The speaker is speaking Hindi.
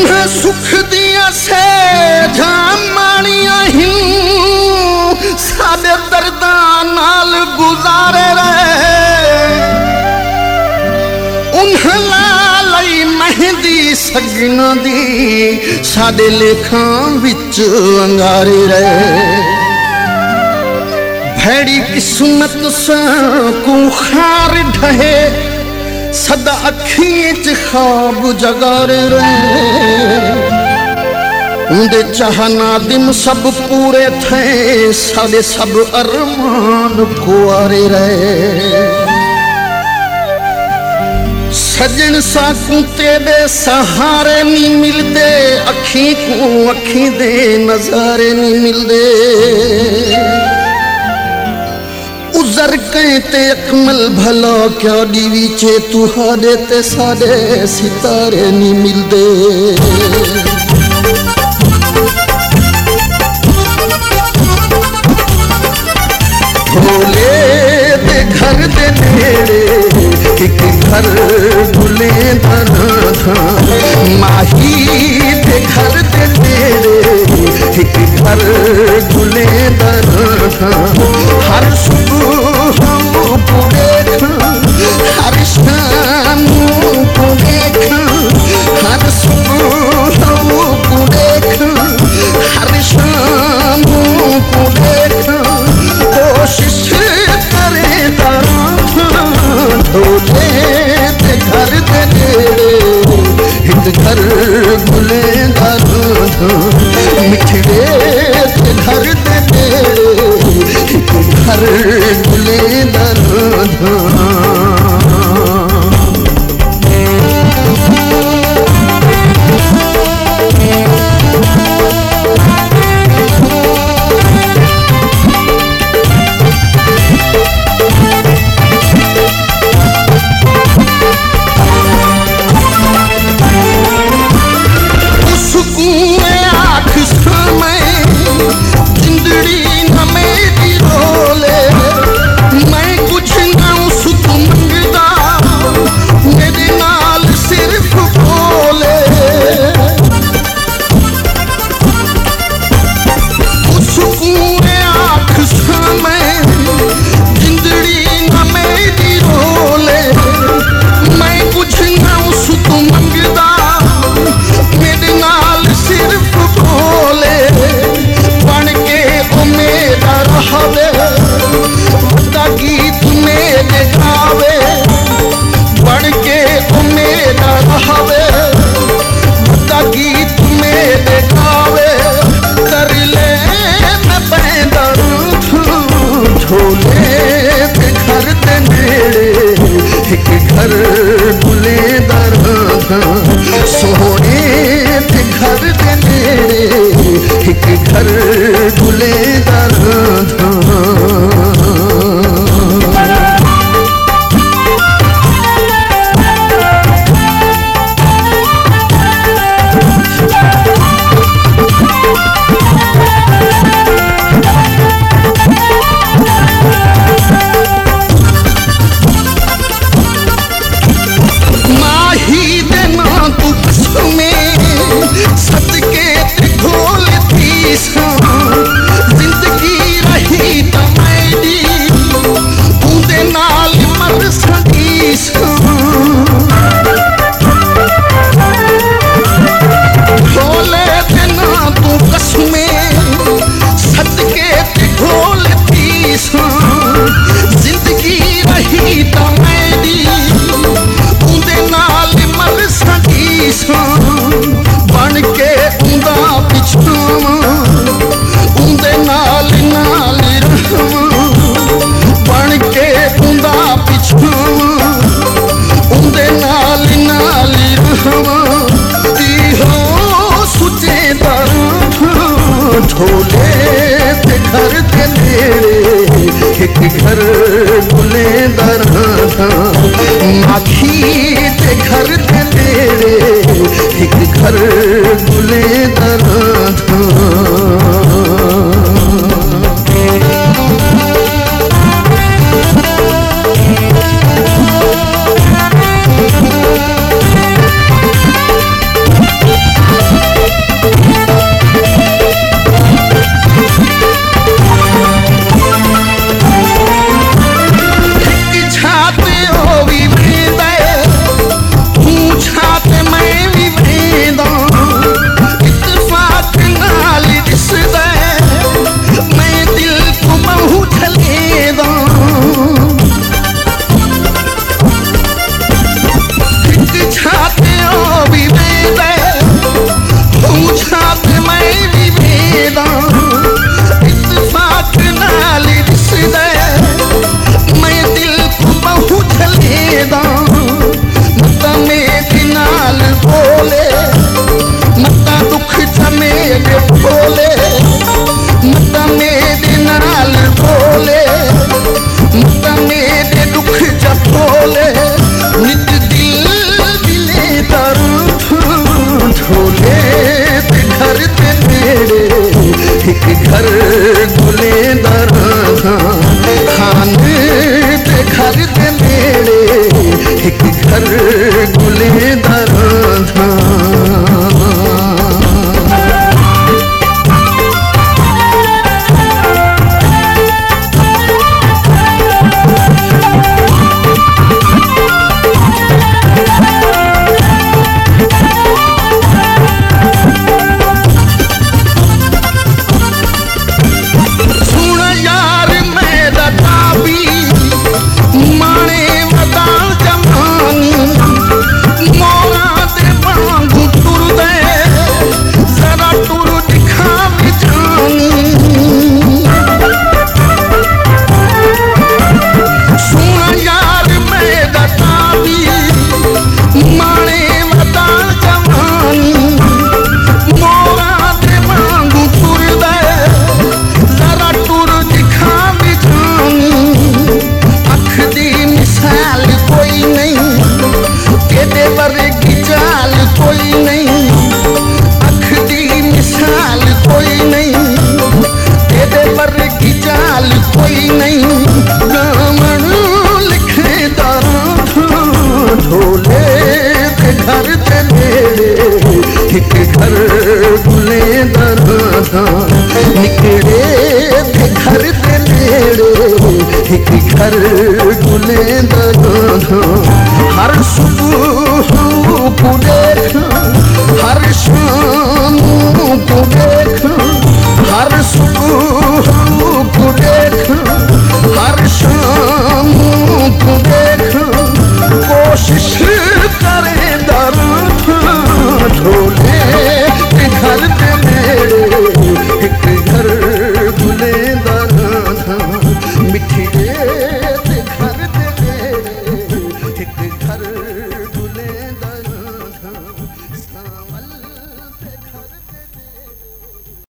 उन्हें सुख दिया से जामानिया ही सादे दर्दा नाल गुजारे रहे। उन्हें लाई मेहंदी सगना दी सादे लेखा विच अंगारे रहे। भैड़ी किस्मत सा को खार ढहे सदा अखियों च ख्वाब जगारे रहे। उनके चाहना दिम सब पूरे थे सादे सब अरमान कुआरे रहे। सजन साकू तेरे सहारे नहीं मिलते अखी को अखी दे नजारे नहीं मिलते। उजर कहते अकमल भला क्या दीवी चे तुहारे ते सारे सितारे नहीं मिलते। भोले दे घर दे नेड़े एक घर भूले दरा था। माही दे घर दे नेड़े एक घर भूले दरा था। हर सुबह हमको देखा हर शाम को देखा। हर सुबह हमको देखा हर शाम को देखा। कोशिश करे दरा ढोले ते घर दे नेड़े एक घर भूले दरा था। मिठड़े ते घर दे नेड़े एक घर भूले दरा था। सोने ते घर दे नेड़े एक घर भूले दरा था। ढोले ते घर दे नेड़े एक घर भूले दरा था। माखी ते घर दे नेड़े एक घर भूले दरा था। बोले मत मेरे नाल बोले मत मेरे दुख जपोले नित दिल दिले दर्द ढोले ते घर ते नेड़े एक घर गुले दर्द खाने ते घर ते नेड़े एक घर गुले दर्द निकले थे घर ते नेड़े एक घर गुले दर्द हर सुबह